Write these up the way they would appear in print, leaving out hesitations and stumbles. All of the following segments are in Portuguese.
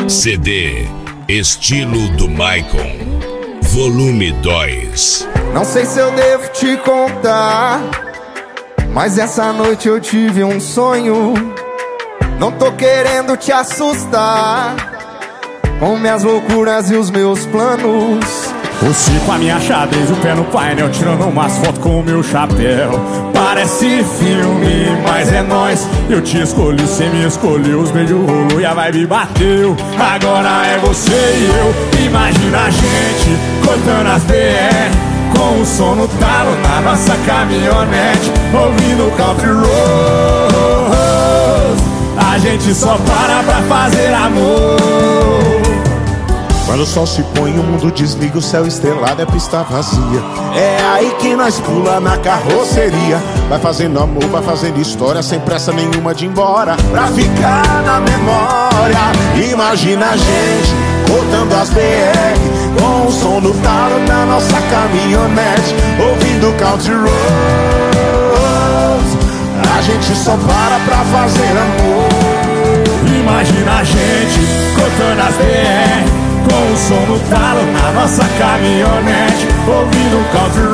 CD Estilo do Maicon, volume 2. Não sei se eu devo te contar, mas essa noite eu tive um sonho. Não tô querendo te assustar com minhas loucuras e os meus planos. Você com a minha xadrez, o pé no painel, tirando umas fotos com o meu chapéu. Parece filme, mas é nóis. Eu te escolhi, você me escolheu. Os beijos rolou e a vibe bateu. Agora é você e eu. Imagina a gente cortando as BR com o som no talo na nossa caminhonete, ouvindo country roads. A gente só para fazer amor. Quando o sol se põe, o mundo desliga, o céu estrelado é pista vazia. É aí que nós pula na carroceria. Vai fazendo amor, vai fazendo história, sem pressa nenhuma de ir embora, pra ficar na memória. Imagina a gente cortando as BR com o som no talo na nossa caminhonete, ouvindo country roads. A gente só para fazer amor. Imagina a gente cortando as BR com o som no talo na nossa caminhonete, ouvindo country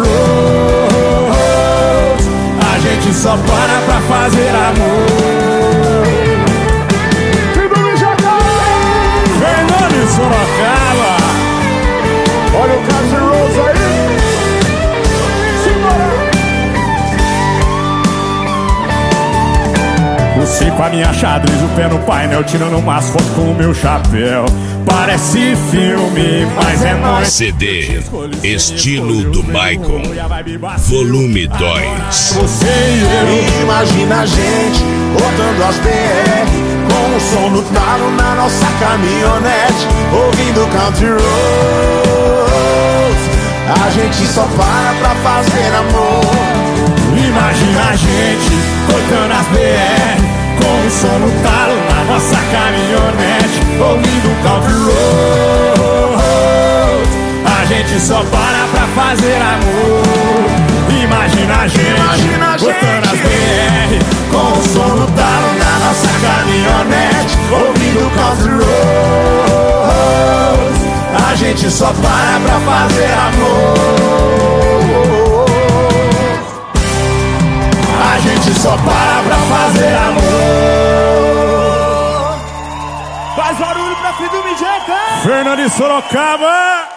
roads. A gente só para fazer amor. Fernando e Sorocaba, Olha o country roads aí. você com a minha xadrez, o pé no painel, tirando umas fotos com o meu chapéu. Parece filme, mas é nóis. CD Estilo do Maicon, volume 2. Você e eu. Imagina a gente botando as BR com o som no talo na nossa caminhonete, ouvindo country roads. A gente só para fazer amor. Imagina a gente cortando as BR com o som no talo na nossa caminhonete, ouvindo country roads. A gente só para fazer amor. Imagina a gente cortando as BR com o som no talo na nossa caminhonete, ouvindo country roads. A gente só para fazer amor. A gente só para fazer amor. Faz barulho pra filho do Mijeca. Fernando e Sorocaba.